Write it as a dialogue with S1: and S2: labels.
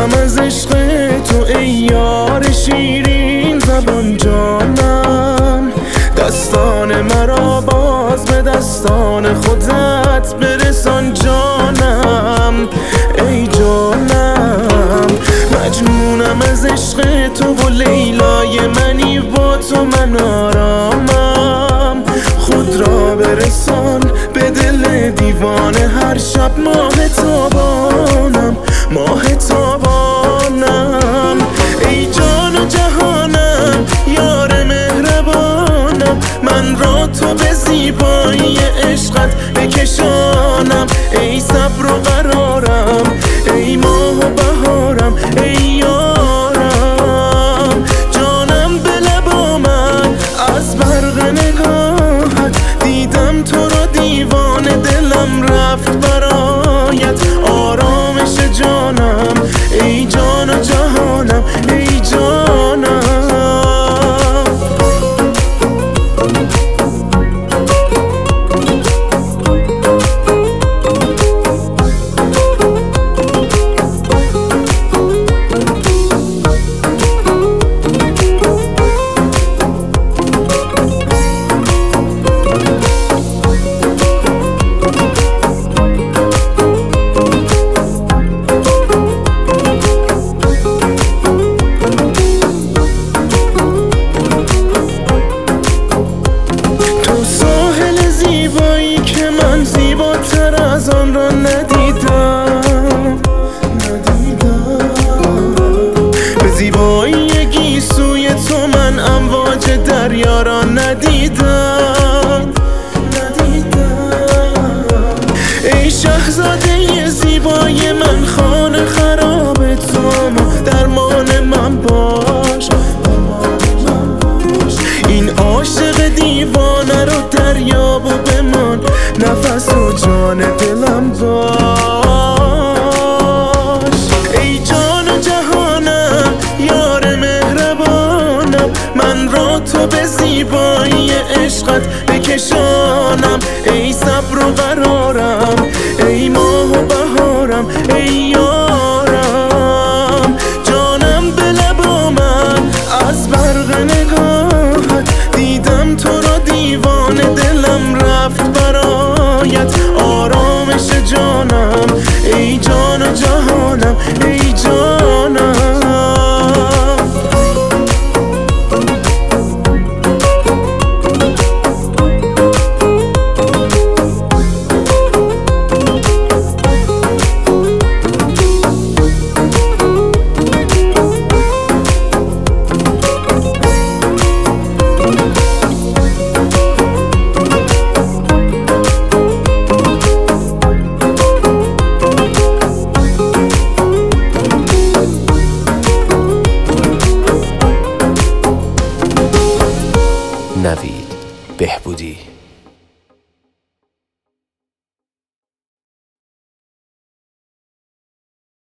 S1: مجنونم از عشق تو ای یار شیرین زبان جانم. دستان مرا باز به دستان خودت برسان جانم ای جانم. مجنونم از عشق تو و لیلای منی با تو من آرامم. خود را برسان به دل دیوانه هر شب ماه تابانم ماه تابانم. ای جان و جهانم یار مهربانم من را تو به زیبایی عشقت بکشانم. ای صبر و قرارم ای ماه و بهارم ای یارم. جانم به لب آمد از برق نگاهت دیدم تو را دیوانه دلم رفت برایت آرامش جانم ای جان و جهانم ای جانم. از آن را ندیدم به زیبایی گیسوی تو من امواج دریا را ندیدم. ای شاهزاده زیبای من خانه خراب تو اما درمان من باش. این عاشق دیوانه رو دریاب و بمان نفس و جان دلم باش. ای جان و جهانم یار مهربانم من را تو به زیبایی عشقت بکشانم. ای صبر و قرارم ای ماه و بهارم ای یارم. جانم به لب آمد از برق نگاهت دیدم تو را دیوانه دلم رفت برایت آرامش جانم ای جان و جهانم ای جانم.
S2: نوید بهبودی.